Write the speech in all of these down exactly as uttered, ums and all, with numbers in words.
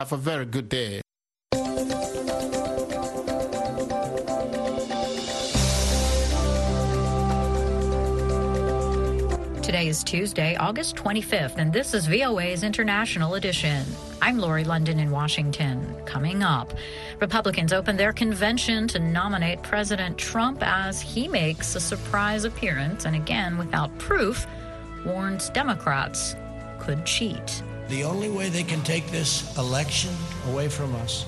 Have a very good day. Today is Tuesday, August twenty-fifth, and this is V O A's International Edition. I'm Lori London in Washington. Coming up, Republicans open their convention to nominate President Trump as he makes a surprise appearance and, again, without proof, warns Democrats could cheat. The only way they can take this election away from us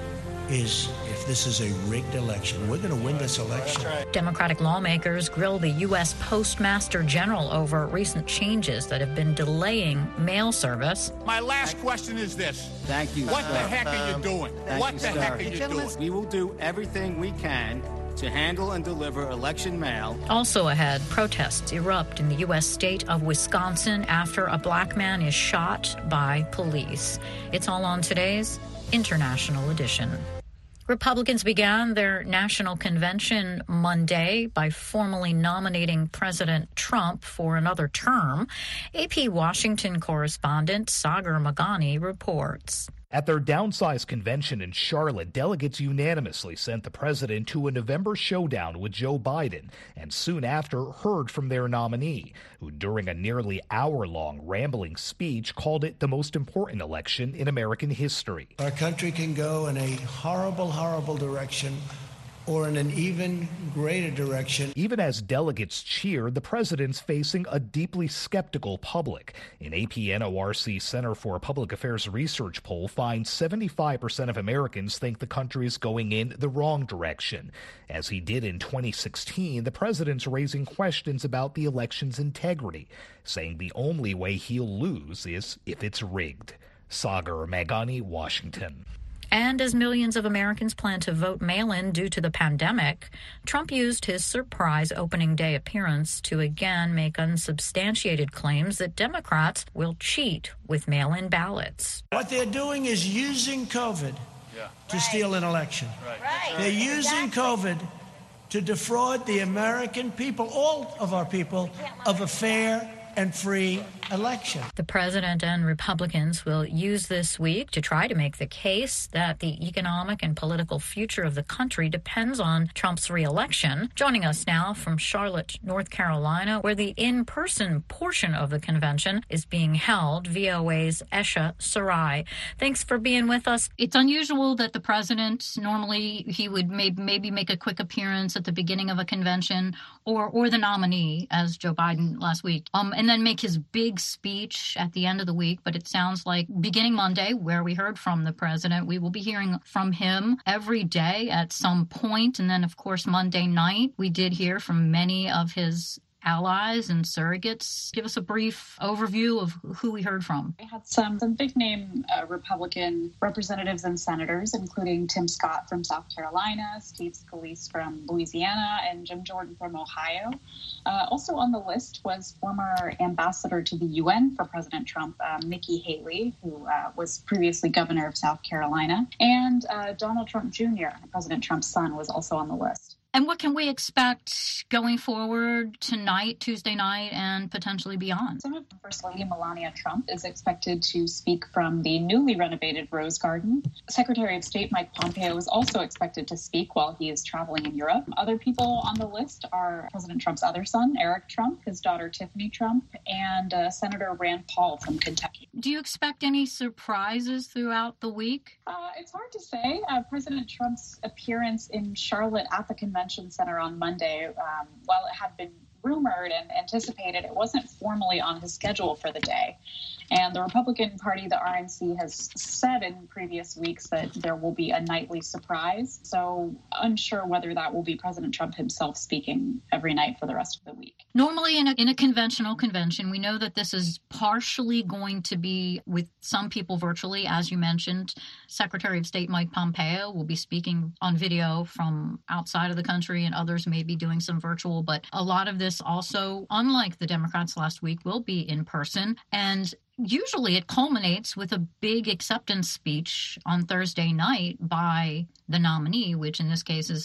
is if this is a rigged election. We're going to win this election. Democratic lawmakers grill the U S Postmaster General over recent changes that have been delaying mail service. My last question is this. Thank you, What sir. the heck are you doing? Thank what you, the sir. heck are you doing? We will do everything we can to handle and deliver election mail. Also ahead, protests erupt in the U S state of Wisconsin after a black man is shot by police. It's all on today's International Edition. Republicans began their national convention Monday by formally nominating President Trump for another term. A P Washington correspondent Sagar Meghani reports. At their downsized convention in Charlotte, delegates unanimously sent the president to a November showdown with Joe Biden and soon after heard from their nominee, who during a nearly hour-long rambling speech called it the most important election in American history. Our country can go in a horrible, horrible direction or in an even greater direction. Even as delegates cheered, the president's facing a deeply skeptical public. An A P N O R C Center for Public Affairs research poll finds seventy-five percent of Americans think the country is going in the wrong direction. As he did in twenty sixteen, the president's raising questions about the election's integrity, saying the only way he'll lose is if it's rigged. Sagar Meghani, Washington. And as millions of Americans plan to vote mail-in due to the pandemic, Trump used his surprise opening day appearance to again make unsubstantiated claims that Democrats will cheat with mail-in ballots. What they're doing is using COVID Yeah. to steal an election. Right. They're using COVID to defraud the American people, all of our people, of a fair and free election. The president and Republicans will use this week to try to make the case that the economic and political future of the country depends on Trump's reelection. Joining us now from Charlotte, North Carolina, where the in-person portion of the convention is being held, V O A's Esha Sarai. Thanks for being with us. It's unusual that the president, normally he would maybe, maybe make a quick appearance at the beginning of a convention, or, or the nominee, as Joe Biden last week, um, and then make his big speech at the end of the week. But it sounds like beginning Monday, where we heard from the president, we will be hearing from him every day at some point. And then, of course, Monday night, we did hear from many of his allies and surrogates. Give us a brief overview of who we heard from. We had some, some big-name uh, Republican representatives and senators, including Tim Scott from South Carolina, Steve Scalise from Louisiana, and Jim Jordan from Ohio. Uh, also on the list was former ambassador to the U N for President Trump, uh, Nikki Haley, who uh, was previously governor of South Carolina, and uh, Donald Trump Junior, President Trump's son, was also on the list. And what can we expect going forward tonight, Tuesday night, and potentially beyond? Senate First Lady Melania Trump is expected to speak from the newly renovated Rose Garden. Secretary of State Mike Pompeo is also expected to speak while he is traveling in Europe. Other people on the list are President Trump's other son, Eric Trump, his daughter Tiffany Trump, and uh, Senator Rand Paul from Kentucky. Do you expect any surprises throughout the week? Uh, it's hard to say. Uh, President Trump's appearance in Charlotte at the convention center on Monday, um, while it had been rumored and anticipated, it wasn't formally on his schedule for the day. And the Republican Party, the R N C, has said in previous weeks that there will be a nightly surprise. So unsure whether that will be President Trump himself speaking every night for the rest of the week. Normally in a, in a conventional convention, we know that this is partially going to be with some people virtually. As you mentioned, Secretary of State Mike Pompeo will be speaking on video from outside of the country, and others may be doing some virtual. But a lot of this also, unlike the Democrats last week, will be in person. And usually it culminates with a big acceptance speech on Thursday night by the nominee, which in this case is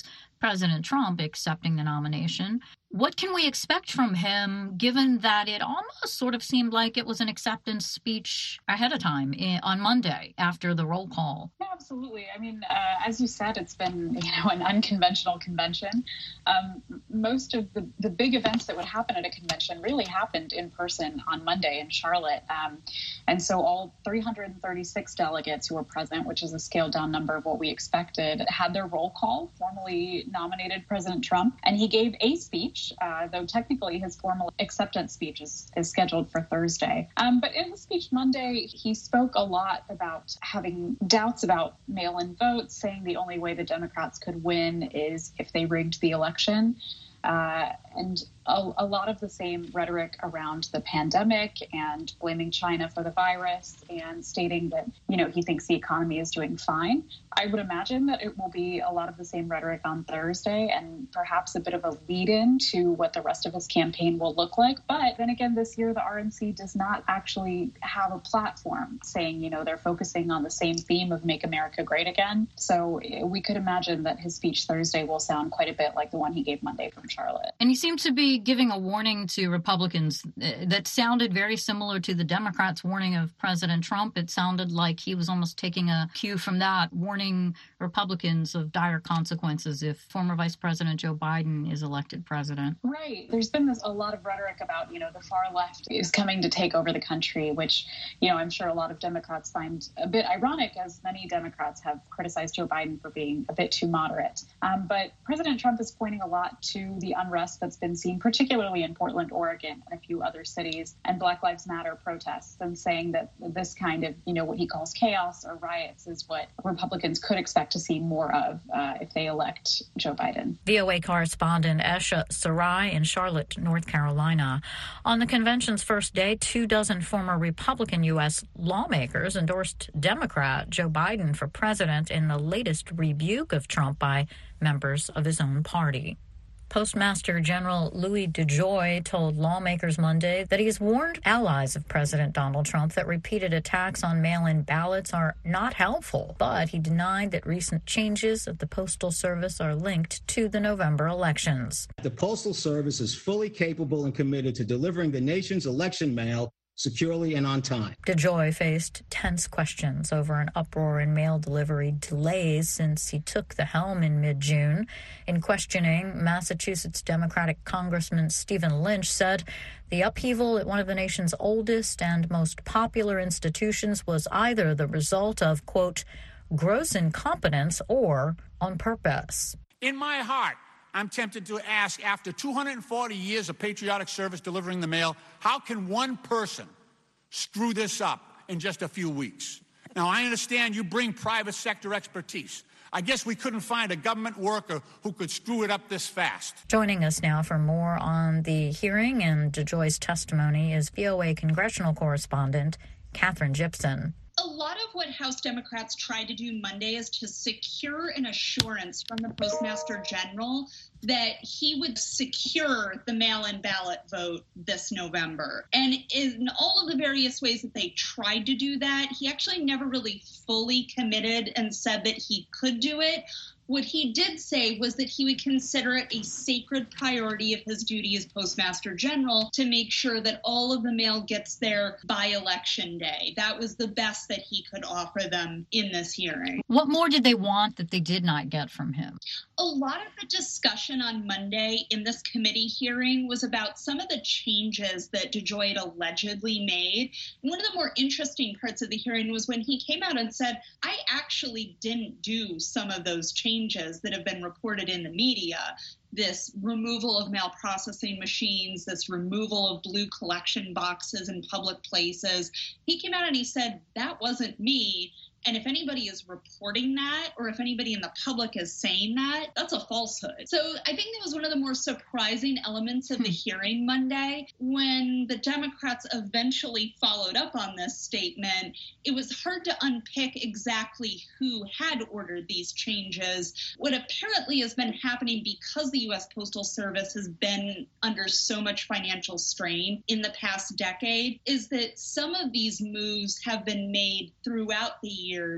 President Trump accepting the nomination. What can we expect from him, given that it almost sort of seemed like it was an acceptance speech ahead of time in, on Monday after the roll call? Yeah, absolutely. I mean, uh, as you said, it's been, you know, an unconventional convention. Um, most of the, the big events that would happen at a convention really happened in person on Monday in Charlotte. Um, and so all three hundred thirty-six delegates who were present, which is a scaled down number of what we expected, had their roll call, formally nominated President Trump, and he gave a speech. Uh, though technically his formal acceptance speech is, is scheduled for Thursday. Um, but in the speech Monday, he spoke a lot about having doubts about mail-in votes, saying the only way the Democrats could win is if they rigged the election. Uh, and a, a lot of the same rhetoric around the pandemic and blaming China for the virus and stating that, you know, he thinks the economy is doing fine. I would imagine that it will be a lot of the same rhetoric on Thursday and perhaps a bit of a lead-in to what the rest of his campaign will look like. But then again, this year, the R N C does not actually have a platform saying, you know, they're focusing on the same theme of Make America Great Again. So we could imagine that his speech Thursday will sound quite a bit like the one he gave Monday from Charlotte. And he seemed to be giving a warning to Republicans that sounded very similar to the Democrats' warning of President Trump. It sounded like he was almost taking a cue from that, warning Republicans of dire consequences if former Vice President Joe Biden is elected president. Right. There's been this, a lot of rhetoric about, you know, the far left is coming to take over the country, which, you know, I'm sure a lot of Democrats find a bit ironic, as many Democrats have criticized Joe Biden for being a bit too moderate. Um, but President Trump is pointing a lot to the unrest that's been seen, particularly in Portland, Oregon, and a few other cities, and Black Lives Matter protests, and saying that this kind of, you know, what he calls chaos or riots is what Republicans could expect to see more of uh, if they elect Joe Biden. V O A correspondent Esha Sarai in Charlotte, North Carolina. On the convention's first day, two dozen former Republican U S lawmakers endorsed Democrat Joe Biden for president in the latest rebuke of Trump by members of his own party. Postmaster General Louis DeJoy told lawmakers Monday that he has warned allies of President Donald Trump that repeated attacks on mail-in ballots are not helpful, but he denied that recent changes at the Postal Service are linked to the November elections. The Postal Service is fully capable and committed to delivering the nation's election mail securely and on time. DeJoy faced tense questions over an uproar in mail delivery delays since he took the helm in mid-June. In questioning, Massachusetts Democratic Congressman Stephen Lynch said the upheaval at one of the nation's oldest and most popular institutions was either the result of, quote, gross incompetence or on purpose. In my heart, I'm tempted to ask, after two hundred forty years of patriotic service delivering the mail, how can one person screw this up in just a few weeks? Now, I understand you bring private sector expertise. I guess we couldn't find a government worker who could screw it up this fast. Joining us now for more on the hearing and DeJoy's testimony is V O A congressional correspondent Katherine Gypson. A lot of what House Democrats tried to do Monday is to secure an assurance from the Postmaster General that he would secure the mail-in ballot vote this November. And in all of the various ways that they tried to do that, he actually never really fully committed and said that he could do it. What he did say was that he would consider it a sacred priority of his duty as Postmaster General to make sure that all of the mail gets there by Election Day. That was the best that he could offer them in this hearing. What more did they want that they did not get from him? A lot of the discussion on Monday in this committee hearing was about some of the changes that DeJoy had allegedly made. And one of the more interesting parts of the hearing was when he came out and said, I actually didn't do some of those changes that have been reported in the media. This removal of mail processing machines, this removal of blue collection boxes in public places. He came out and he said, that wasn't me. And if anybody is reporting that, or if anybody in the public is saying that, that's a falsehood. So I think that was one of the more surprising elements of the hearing Monday. When the Democrats eventually followed up on this statement, it was hard to unpick exactly who had ordered these changes. What apparently has been happening because the U S Postal Service has been under so much financial strain in the past decade is that some of these moves have been made throughout the year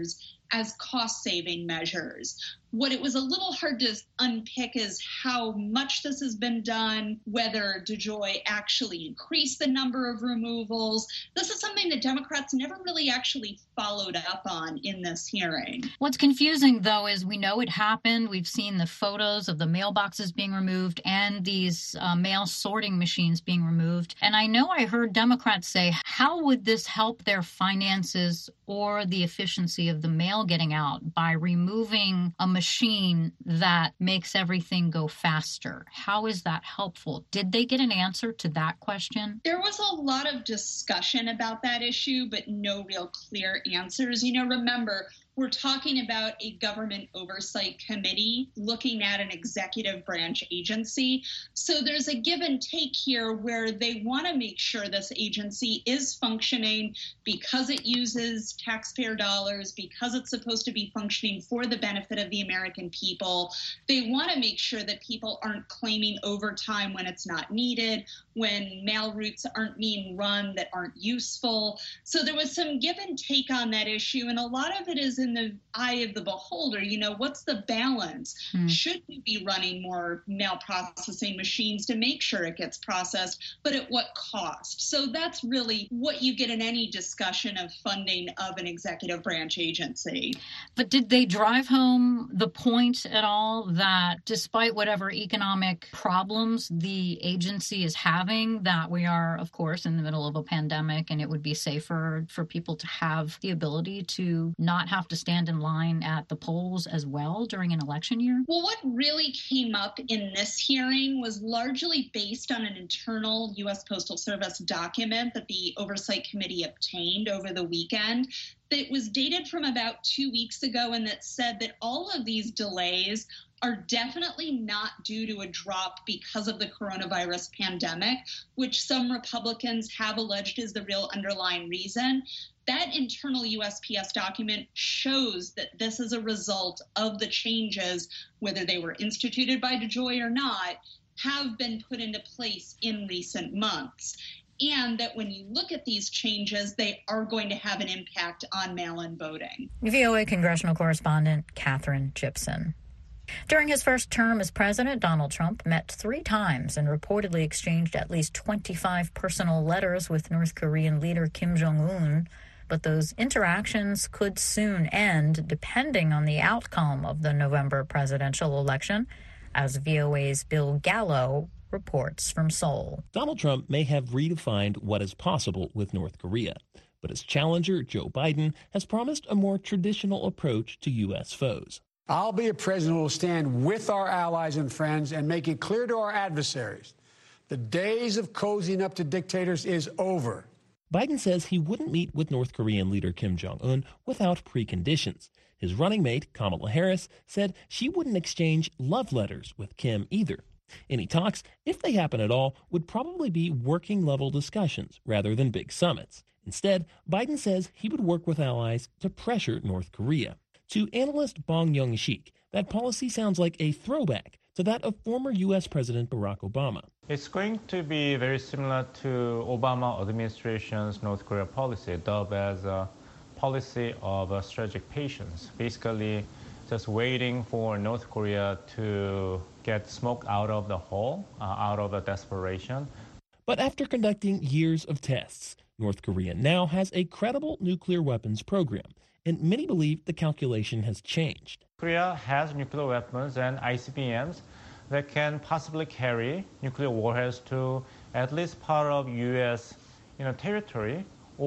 as cost-saving measures. What it was a little hard to unpick is how much this has been done, whether DeJoy actually increased the number of removals. This is something that Democrats never really actually followed up on in this hearing. What's confusing, though, is we know it happened. We've seen the photos of the mailboxes being removed and these uh, mail sorting machines being removed. And I know I heard Democrats say, how would this help their finances or the efficiency of the mail getting out by removing a machine that makes everything go faster? How is that helpful? Did they get an answer to that question? There was a lot of discussion about that issue, but no real clear answers. You know, remember, we're talking about a government oversight committee looking at an executive branch agency. So there's a give and take here where they want to make sure this agency is functioning because it uses taxpayer dollars, because it's supposed to be functioning for the benefit of the American people. They want to make sure that people aren't claiming overtime when it's not needed, when mail routes aren't being run that aren't useful. So there was some give and take on that issue, and a lot of it is in the eye of the beholder. You know, what's the balance? Mm. Should we be running more mail processing machines to make sure it gets processed, but at what cost? So that's really what you get in any discussion of funding of an executive branch agency. But did they drive home the point at all that despite whatever economic problems the agency is having, that we are, of course, in the middle of a pandemic and it would be safer for people to have the ability to not have to stand in line at the polls as well during an election year? Well, what really came up in this hearing was largely based on an internal U S Postal Service document that the Oversight Committee obtained over the weekend that was dated from about two weeks ago and that said that all of these delays are definitely not due to a drop because of the coronavirus pandemic, which some Republicans have alleged is the real underlying reason. That internal U S P S document shows that this is a result of the changes, whether they were instituted by DeJoy or not, have been put into place in recent months. And that when you look at these changes, they are going to have an impact on mail-in voting. V O A congressional correspondent Katherine Gypson. During his first term as president, Donald Trump met three times and reportedly exchanged at least twenty-five personal letters with North Korean leader Kim Jong-un. But those interactions could soon end, depending on the outcome of the November presidential election, as V O A's Bill Gallo reports from Seoul. Donald Trump may have redefined what is possible with North Korea, but his challenger, Joe Biden, has promised a more traditional approach to U S foes. I'll be a president who will stand with our allies and friends and make it clear to our adversaries the days of cozying up to dictators is over. Biden says he wouldn't meet with North Korean leader Kim Jong-un without preconditions. His running mate, Kamala Harris, said she wouldn't exchange love letters with Kim either. Any talks, if they happen at all, would probably be working-level discussions rather than big summits. Instead, Biden says he would work with allies to pressure North Korea. To analyst Bong Young-sik, that policy sounds like a throwback to that of former U S President Barack Obama. It's going to be very similar to Obama administration's North Korea policy, dubbed as a policy of uh, strategic patience. Basically, just waiting for North Korea to get smoke out of the hole, uh, out of the desperation. But after conducting years of tests, North Korea now has a credible nuclear weapons program, and many believe the calculation has changed. Korea has nuclear weapons and I C B Ms that can possibly carry nuclear warheads to at least part of U S you know, territory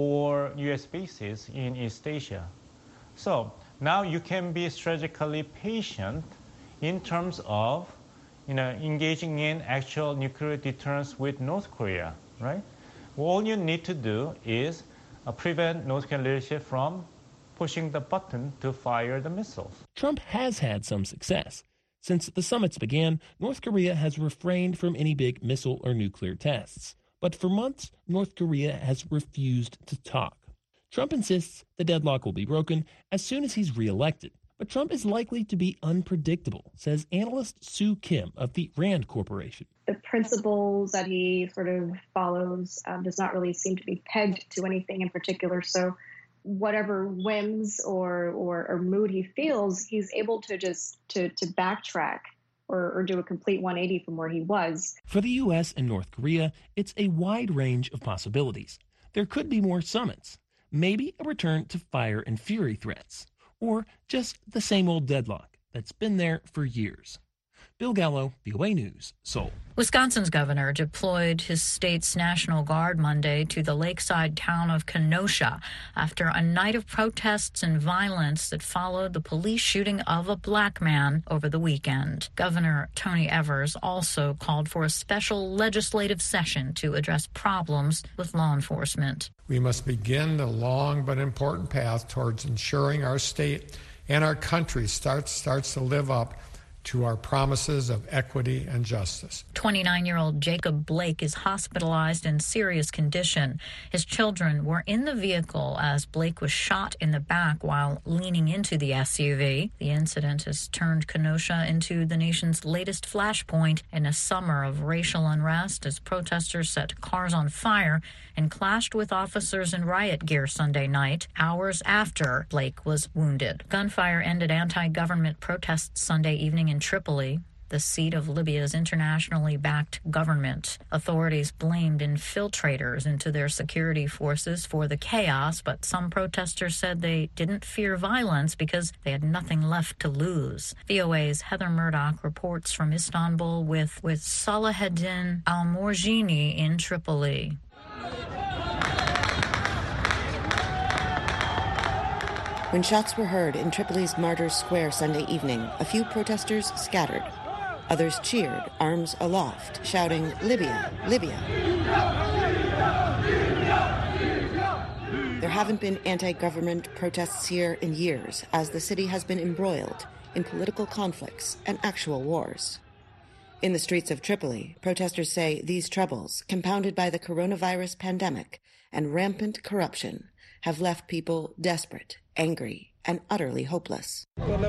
or U S bases in East Asia. So now you can be strategically patient in terms of you know, engaging in actual nuclear deterrence with North Korea, right? All you need to do is uh, prevent North Korean leadership from pushing the button to fire the missiles. Trump has had some success. Since the summits began, North Korea has refrained from any big missile or nuclear tests. But for months, North Korea has refused to talk. Trump insists the deadlock will be broken as soon as he's reelected. But Trump is likely to be unpredictable, says analyst Sue Kim of the Rand Corporation. The principles that he sort of follows um, does not really seem to be pegged to anything in particular. So whatever whims or, or, or mood he feels, he's able to just to, to backtrack or, or do a complete one eighty from where he was. For the U S and North Korea, it's a wide range of possibilities. There could be more summits, maybe a return to fire and fury threats, or just the same old deadlock that's been there for years. Bill Gallo, V O A News, Seoul. Wisconsin's governor deployed his state's National Guard Monday to the lakeside town of Kenosha after a night of protests and violence that followed the police shooting of a black man over the weekend. Governor Tony Evers also called for a special legislative session to address problems with law enforcement. We must begin the long but important path towards ensuring our state and our country starts starts to live up to our promises of equity and justice. twenty-nine-year-old Jacob Blake is hospitalized in serious condition. His children were in the vehicle as Blake was shot in the back while leaning into the S U V. The incident has turned Kenosha into the nation's latest flashpoint in a summer of racial unrest as protesters set cars on fire and clashed with officers in riot gear Sunday night, hours after Blake was wounded. Gunfire ended anti-government protests Sunday evening in Tripoli, the seat of Libya's internationally backed government. Authorities blamed infiltrators into their security forces for the chaos, but some protesters said they didn't fear violence because they had nothing left to lose. V O A's Heather Murdoch reports from Istanbul with, with Salaheddin Al-Morgini in Tripoli. When shots were heard in Tripoli's Martyrs Square Sunday evening, a few protesters scattered. Others cheered, arms aloft, shouting, "Libya, Libya." There haven't been anti-government protests here in years, as the city has been embroiled in political conflicts and actual wars. In the streets of Tripoli, protesters say these troubles, compounded by the coronavirus pandemic and rampant corruption, have left people desperate, angry, and utterly hopeless.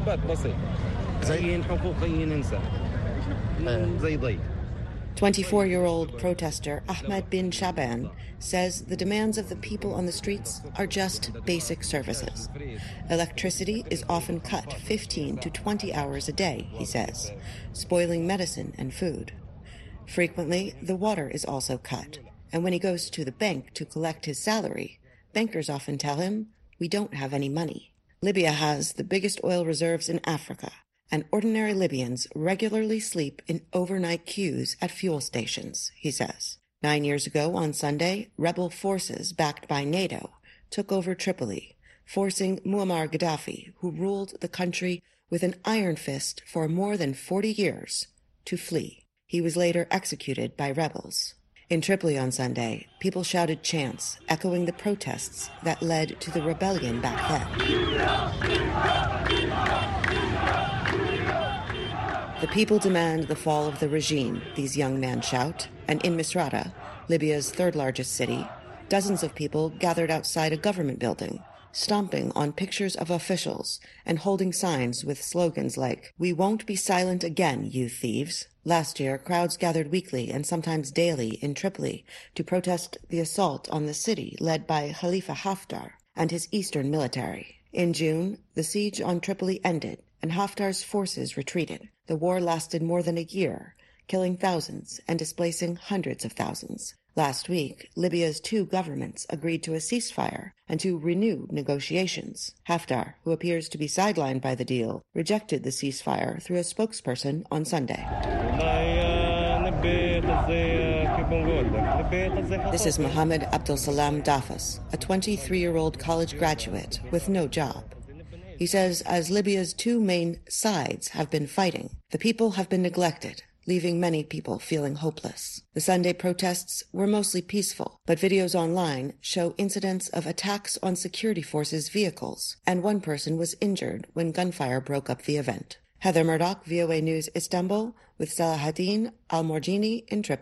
twenty-four-year-old protester Ahmed bin Shaban says the demands of the people on the streets are just basic services. Electricity is often cut fifteen to twenty hours a day, he says, spoiling medicine and food. Frequently, the water is also cut, and when he goes to the bank to collect his salary, bankers often tell him, "We don't have any money." Libya has the biggest oil reserves in Africa, and ordinary Libyans regularly sleep in overnight queues at fuel stations, he says. Nine years ago on Sunday, rebel forces backed by NATO took over Tripoli, forcing Muammar Gaddafi, who ruled the country with an iron fist for more than forty years, to flee. He was later executed by rebels. In Tripoli on Sunday, people shouted chants echoing the protests that led to the rebellion back then. The people demand the fall of the regime, these young men shout, and in Misrata, Libya's third-largest city, dozens of people gathered outside a government building, stomping on pictures of officials and holding signs with slogans like, "We won't be silent again, you thieves." Last year, crowds gathered weekly and sometimes daily in Tripoli to protest the assault on the city led by Khalifa Haftar and his eastern military. In June, the siege on Tripoli ended and Haftar's forces retreated. The war lasted more than a year, killing thousands and displacing hundreds of thousands. Last week, Libya's two governments agreed to a ceasefire and to renew negotiations. Haftar, who appears to be sidelined by the deal, rejected the ceasefire through a spokesperson on Sunday. This is Mohammed Abdulsalam Dafas, a twenty-three-year-old college graduate with no job. He says as Libya's two main sides have been fighting, the people have been neglected, leaving many people feeling hopeless. The Sunday protests were mostly peaceful, but videos online show incidents of attacks on security forces' vehicles, and one person was injured when gunfire broke up the event. Heather Murdoch, V O A News, Istanbul, with Salaheddin Al-Morgini in Tripoli.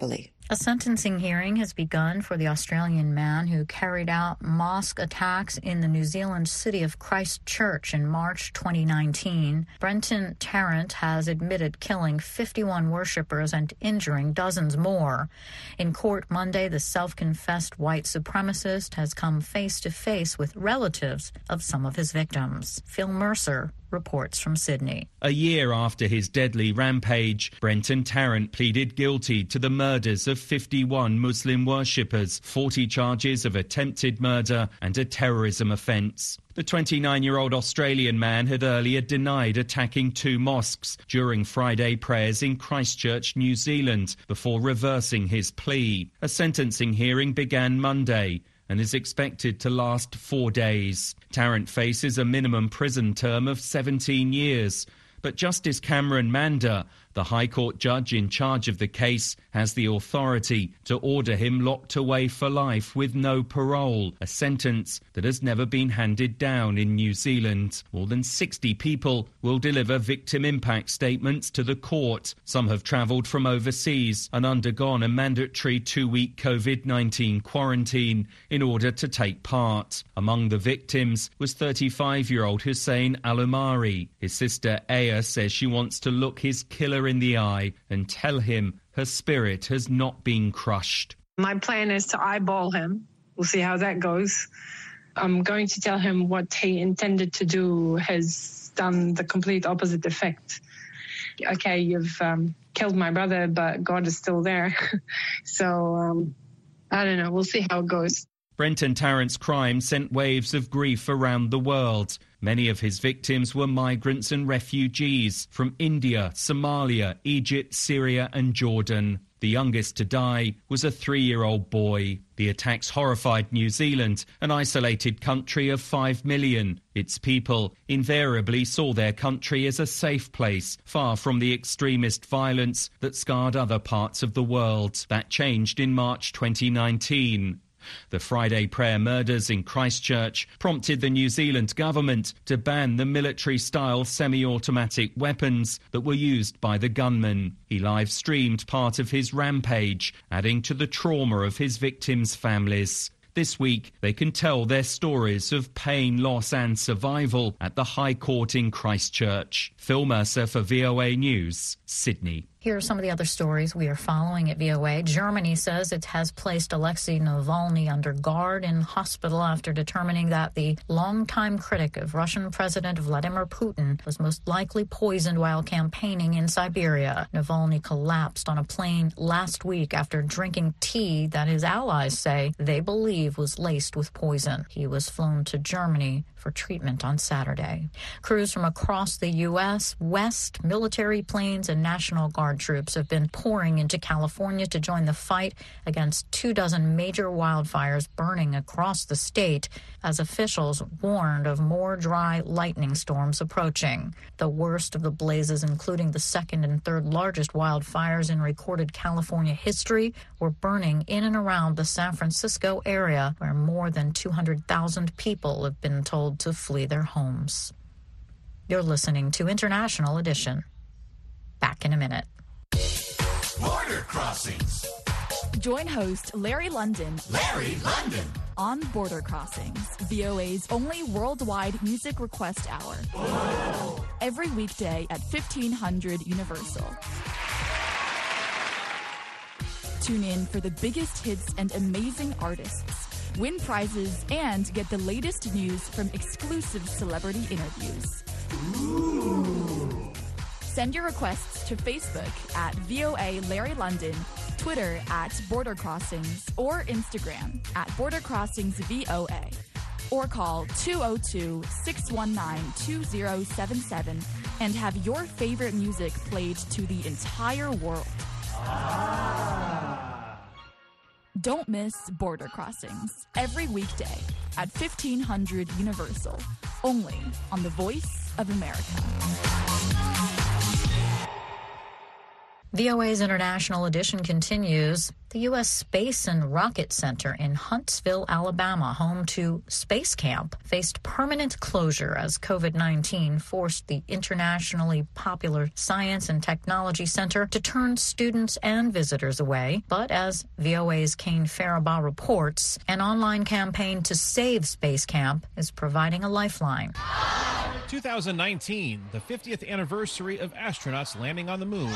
A sentencing hearing has begun for the Australian man who carried out mosque attacks in the New Zealand city of Christchurch in March twenty nineteen. Brenton Tarrant has admitted killing fifty-one worshippers and injuring dozens more. In court Monday, the self-confessed white supremacist has come face-to-face with relatives of some of his victims. Phil Mercer reports from Sydney. A year after his deadly rampage, Brenton Tarrant pleaded guilty to the murders of fifty-one Muslim worshippers, forty charges of attempted murder and a terrorism offence. The twenty-nine-year-old Australian man had earlier denied attacking two mosques during Friday prayers in Christchurch, New Zealand, before reversing his plea. A sentencing hearing began Monday and is expected to last four days. Tarrant faces a minimum prison term of seventeen years. But Justice Cameron Mander, the High Court judge in charge of the case, has the authority to order him locked away for life with no parole, a sentence that has never been handed down in New Zealand. More than sixty people will deliver victim impact statements to the court. Some have travelled from overseas and undergone a mandatory two-week COVID nineteen quarantine in order to take part. Among the victims was thirty-five-year-old Hussein Alumari. His sister Aya says she wants to look his killer in the eye and tell him her spirit has not been crushed. My plan is to eyeball him. We'll see how that goes. I'm going to tell him what he intended to do has done the complete opposite effect. Okay, you've um, killed my brother, but God is still there. so, um, I don't know. We'll see how it goes. Brenton Tarrant's crime sent waves of grief around the world. Many of his victims were migrants and refugees from India, Somalia, Egypt, Syria and Jordan. The youngest to die was a three-year-old boy. The attacks horrified New Zealand, an isolated country of five million. Its people invariably saw their country as a safe place, far from the extremist violence that scarred other parts of the world. That changed in March twenty nineteen. The Friday prayer murders in Christchurch prompted the New Zealand government to ban the military-style semi-automatic weapons that were used by the gunman. He live-streamed part of his rampage, adding to the trauma of his victims' families. This week, they can tell their stories of pain, loss and survival at the High Court in Christchurch. Phil Mercer for V O A News, Sydney. Here are some of the other stories we are following at V O A. Germany says it has placed Alexei Navalny under guard in hospital after determining that the longtime critic of Russian President Vladimir Putin was most likely poisoned while campaigning in Siberia. Navalny collapsed on a plane last week after drinking tea that his allies say they believe was laced with poison. He was flown to Germany for treatment on Saturday. Crews from across the U S, West, military planes, and National Guard troops have been pouring into California to join the fight against two dozen major wildfires burning across the state as officials warned of more dry lightning storms approaching. The worst of the blazes, including the second and third largest wildfires in recorded California history, were burning in and around the San Francisco area, where more than two hundred thousand people have been told to flee their homes. You're listening to International Edition. Back in a minute. Border Crossings. Join host Larry London. Larry London. On Border Crossings, V O A's only worldwide music request hour. Whoa. Every weekday at fifteen hundred Universal. Tune in for the biggest hits and amazing artists. Win prizes and get the latest news from exclusive celebrity interviews. Ooh. Send your requests to Facebook at V O A Larry London, Twitter at Border Crossings, or Instagram at Border Crossings V O A. Or call two oh two, six one nine, two oh seven seven and have your favorite music played to the entire world. Ah. Don't miss Border Crossings every weekday at fifteen hundred Universal, only on the Voice of America. V O A's International Edition continues. The U S Space and Rocket Center in Huntsville, Alabama, home to Space Camp, faced permanent closure as COVID nineteen forced the internationally popular Science and Technology Center to turn students and visitors away. But as V O A's Kane Faribaugh reports, an online campaign to save Space Camp is providing a lifeline. two thousand nineteen, the fiftieth anniversary of astronauts landing on the moon,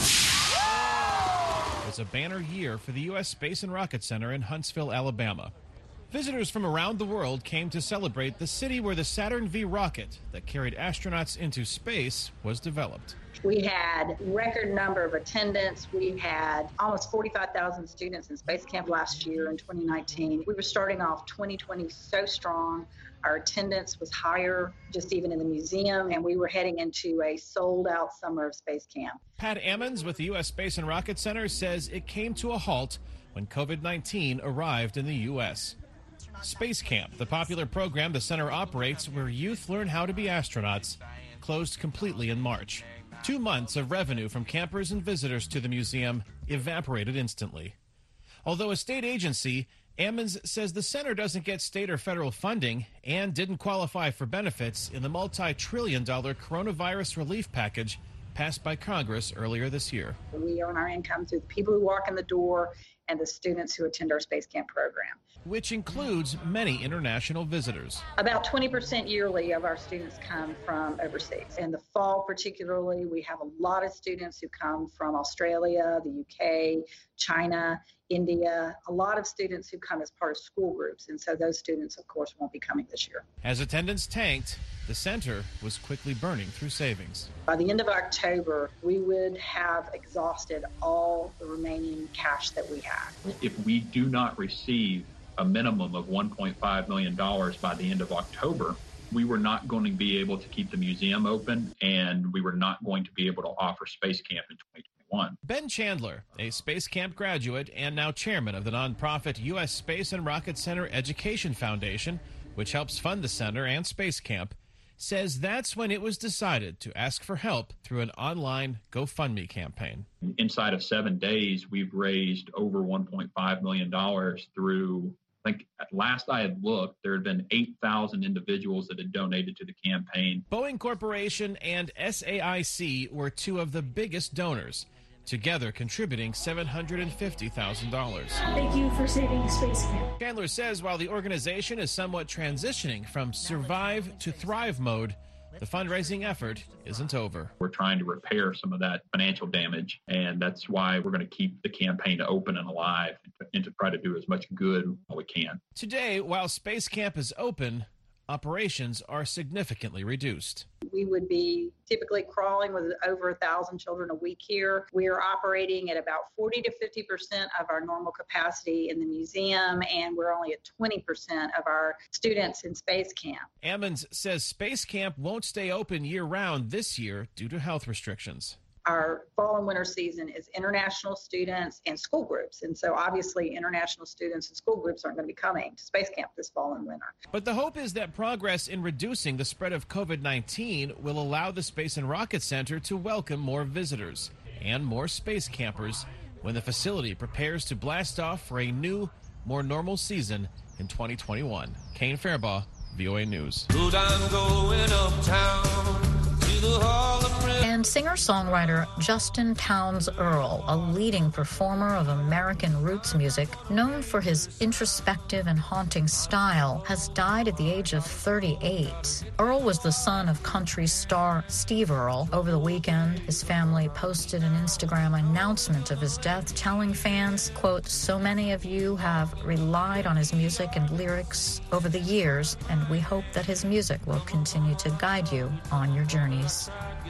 was a banner year for the U S Space and Rocket Center in Huntsville, Alabama. Visitors from around the world came to celebrate the city where the Saturn V rocket that carried astronauts into space was developed. We had record number of attendance. We had almost forty-five thousand students in Space Camp last year in twenty nineteen. We were starting off twenty twenty so strong. Our attendance was higher, just even in the museum, and we were heading into a sold-out summer of Space Camp. Pat Ammons with the U S Space and Rocket Center says it came to a halt when COVID nineteen arrived in the U S Space Camp, the popular program the center operates where youth learn how to be astronauts, closed completely in March. Two months of revenue from campers and visitors to the museum evaporated instantly. Although a state agency, Ammons says the center doesn't get state or federal funding and didn't qualify for benefits in the multi-trillion dollar coronavirus relief package passed by Congress earlier this year. We earn our income through the people who walk in the door and the students who attend our Space Camp program, which includes many international visitors. About twenty percent yearly of our students come from overseas. In the fall particularly, we have a lot of students who come from Australia, the U K, China, India, a lot of students who come as part of school groups, and so those students, of course, won't be coming this year. As attendance tanked, the center was quickly burning through savings. By the end of October, we would have exhausted all the remaining cash that we had. If we do not receive a minimum of one point five million dollars by the end of October, we were not going to be able to keep the museum open, and we were not going to be able to offer Space Camp in twenty twenty-one. Ben Chandler, a Space Camp graduate and now chairman of the nonprofit U S Space and Rocket Center Education Foundation, which helps fund the center and Space Camp, says that's when it was decided to ask for help through an online GoFundMe campaign. Inside of seven days, we've raised over one point five million dollars through, I think last I had looked, there had been eight thousand individuals that had donated to the campaign. Boeing Corporation and S A I C were two of the biggest donors, together contributing seven hundred fifty thousand dollars. Thank you for saving Space Camp. Chandler says while the organization is somewhat transitioning from survive to thrive mode, the fundraising effort isn't over. We're trying to repair some of that financial damage, and that's why we're going to keep the campaign open and alive and to try to do as much good as we can. Today, while Space Camp is open, operations are significantly reduced. We would be typically crawling with over a thousand children a week here. We are operating at about forty to fifty percent of our normal capacity in the museum, and we're only at twenty percent of our students in Space Camp. Ammons says Space Camp won't stay open year-round this year due to health restrictions. Our fall and winter season is international students and school groups. And so obviously international students and school groups aren't going to be coming to Space Camp this fall and winter. But the hope is that progress in reducing the spread of COVID nineteen will allow the Space and Rocket Center to welcome more visitors and more space campers when the facility prepares to blast off for a new, more normal season in twenty twenty-one. Kane Faribaugh, V O A News. Good, I'm going uptown to the Hall of And singer-songwriter Justin Townes Earle, a leading performer of American roots music, known for his introspective and haunting style, has died at the age of thirty-eight. Earle was the son of country star Steve Earle. Over the weekend, his family posted an Instagram announcement of his death, telling fans, quote, "So many of you have relied on his music and lyrics over the years, and we hope that his music will continue to guide you on your journeys."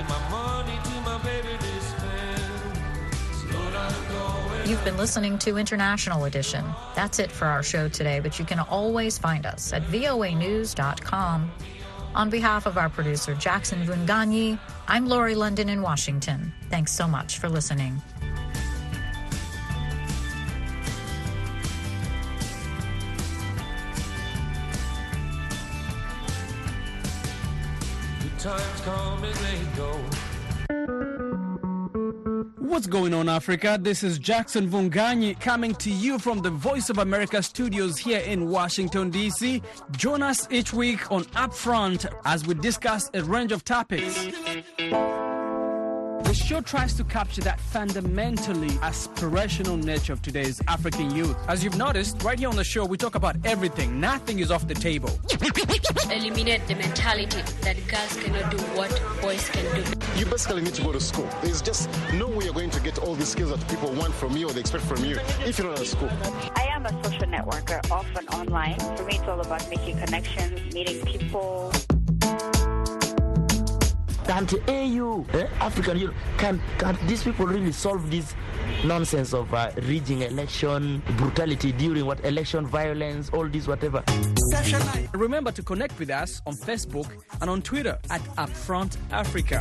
You've been listening to International Edition. That's it for our show today, but you can always find us at V O A news dot com. On behalf of our producer, Jackson Vunganyi, I'm Lori London in Washington. Thanks so much for listening. Good times come and they go. What's going on, Africa? This is Jackson Vunganyi coming to you from the Voice of America studios here in Washington, D C. Join us each week on Upfront as we discuss a range of topics. The show tries to capture that fundamentally aspirational nature of today's African youth. As you've noticed, right here on the show, we talk about everything. Nothing is off the table. Eliminate the mentality that girls cannot do what boys can do. You basically need to go to school. There's just no way you're going to get all these skills that people want from you or they expect from you if you're not at school. I am a social networker, often online. For me, it's all about making connections, meeting people. Can't A U, eh, African Union, can can these people really solve this nonsense of uh, rigging election, brutality during what election, violence, all this whatever? Remember to connect with us on Facebook and on Twitter at Upfront Africa.